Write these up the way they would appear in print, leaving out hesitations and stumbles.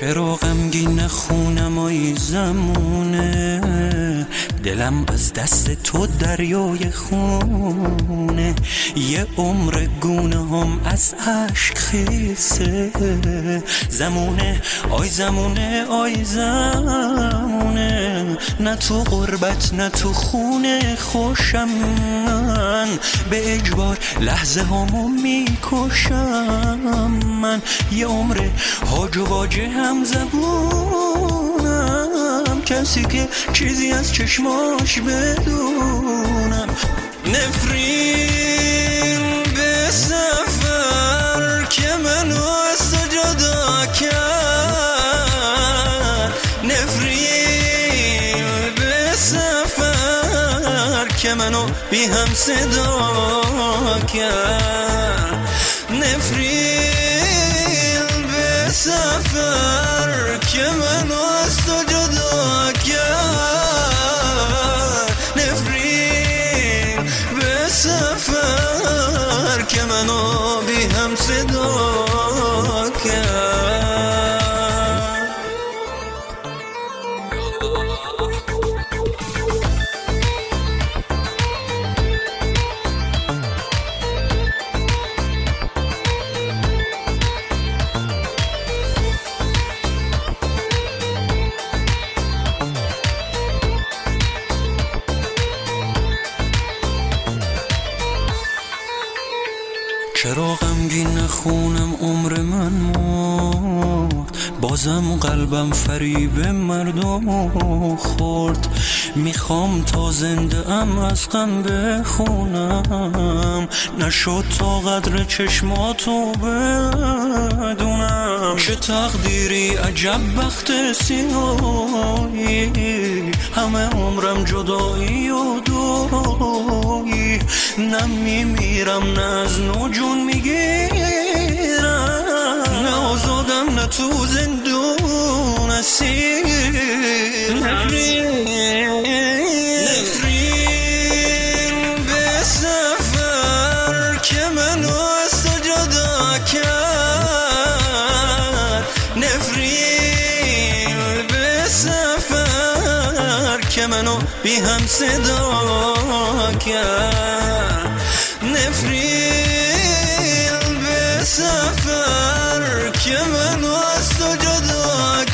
چرا غمگین خونم ای زمونه، دلم از دست تو دریای خونه، یه عمر گونه هم از عشق خیسه. زمونه آی زمونه آی زمونه، نه تو غربت نه تو خونه خوشم، من به اجبار لحظه همو میکشم. من یه عمر هاج و واجه هم زبونم، کسی که چیزی از چشماش بدونم. نفرین به سفر که منو از تو جدا کرد، نفرین به سفر که منو بی هم صدا کرد، نفرین به سفر که منو از تو جدا کرد، نفرین به سفر که منو بی هم صدا کرد. چرا غمگین خونم عمر من مرد، بازم قلبم فریب مردم خورد. میخوام تا زنده ام از غم بخونم، نشد تا قدر چشماتو بدونم. چه تقدیری عجب بخت سیاهی، همه عمرم جدایی و دویی. نه میمیرم نه از نو جون میگیرم، نه آزادم نه تو زندون اسیر. نفرین به سفر که منو از تو جدا کرد، نفرین به سفر که منو بی هم صدا کرد، نفرین به سفر که منو از تو جدا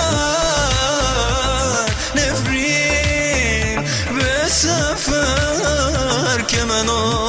کرد، نفرین به سفر که منو